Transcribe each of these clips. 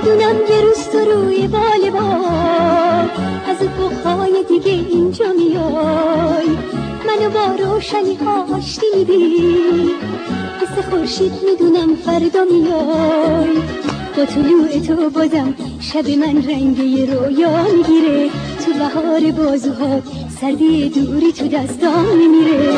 میدونم یه روز تو روی بال بال از افقهای دیگه اینجا میای، منو با روشنی ها آشتی میدی، مثل خورشید میدونم فردا میای. با طلوع تو بازم شب من رنگی رویا میگیره، تو بهار بازوها سردی دوری تو دستام میمیره.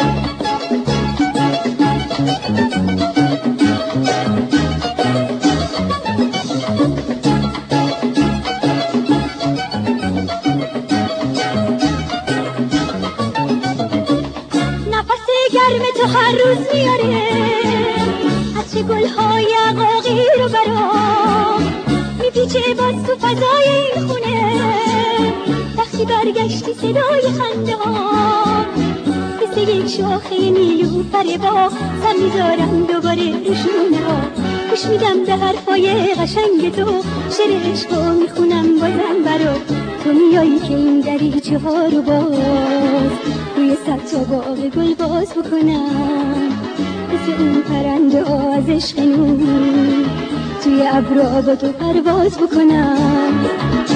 نفس گرم تو هر روز میاره عطر گلهای عقاقی رو برام، میپیچه باز تو فضای این خونه، وقتی برگشتی صدای خنده ها مثل یک شاخه نیلوفر باغ، سر میذارم دوباره رو شونه ها، گوش میدم به حرفای قشنگ تو، شعر عشقو میخونم بازم برا تو، میایی که این دریچه ها رو باز روی صد تا باغ گل باز بکنم، مثل اون پرنده ها از عشق نور توی ابرا با تو پرواز بکنم.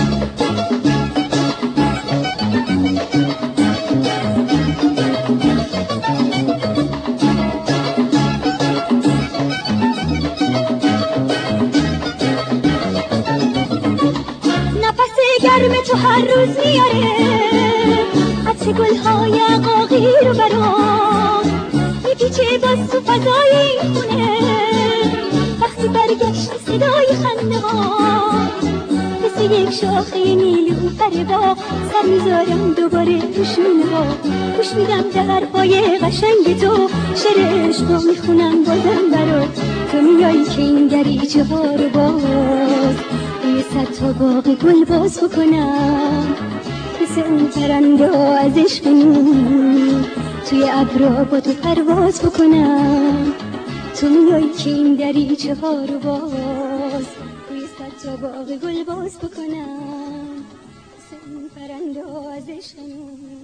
نفس گرم تو هر روز میاره عطر گلهای عقاقی رو برام، میپیچه باز تو فضای این خونه، وقتی برگشتی صدای خنده ها مثل یک شاخه نیلوفر باغ، سر میذارم دوباره تو شونه ها، گوش میدم به حرفای قشنگ تو، شعر عشقو میخونم بازم برا تو، میایی که این دریچه ها رو باز روی صد تا باغ گل باز بکنم، مثل اون پرنده ها از عشق نور توی ابرا با تو پرواز بکنم. تو میایی که این دریچه ها رو باز روی صد تا باغ گل باز بکنم، مثل اون پرنده ها از عشق نور